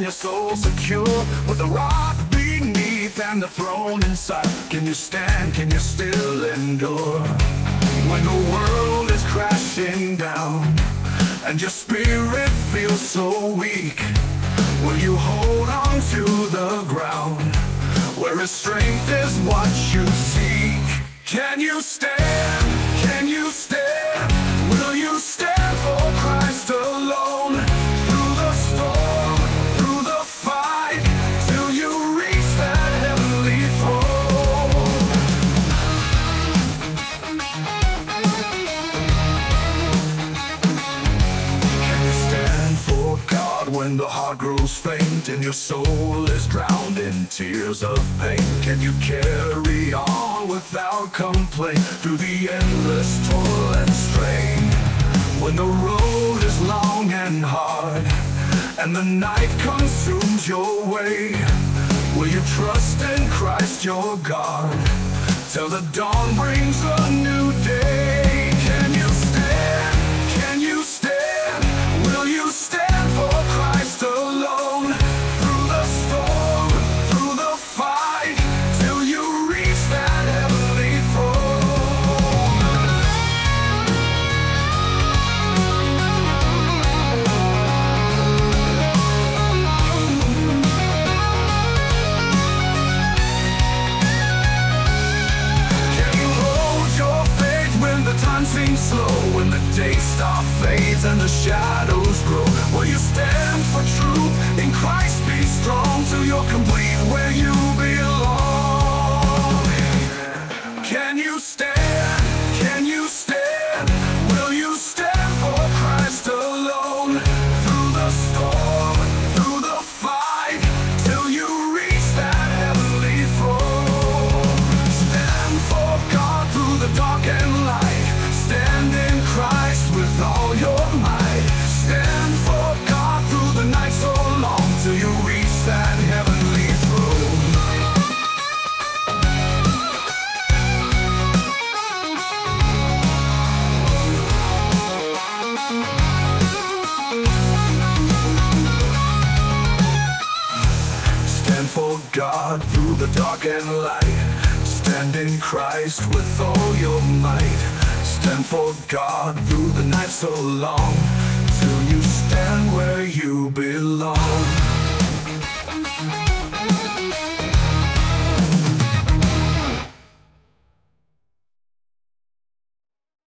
your soul secure with the rock beneath and the throne inside? Can you stand? Can you still endure when the world is crashing down and your spirit feels so weak? Will you hold on to the ground where His strength is what you seek? Can you stand? Can you stand? Will you stand for Christ alone? Through the storm, through the fight, till you reach that heavenly throne. Can you stand for God when the heart grows faint and your soul is drowned in tears of pain? Can you carry on without complaint through the endless toil and strain? When the road is long and hard and the night consumes your way, will you trust in Christ your God till the dawn brings a new day? Can you stand? Can you stand? Will you stand for Christ alone? Through the storm, through the fight, till you reach that heavenly throne. Can you hold your faith when the time seems slow, when the day star fades and the shadows grow? Will you stand for truth in Christ? Be strong till you're complete where you belong. Can you stand? Can you stand? Will you stand for Christ alone? Through the storm, through the fight, till you reach that heavenly throne. Stand for God through the dark and light. Stand in Christ with all your might. Stand for God through the night so long, till you reach that heavenly throne. Stand for God through the dark and light. Stand in Christ with all your might. Stand for God through the night so long, till you stand where you belong.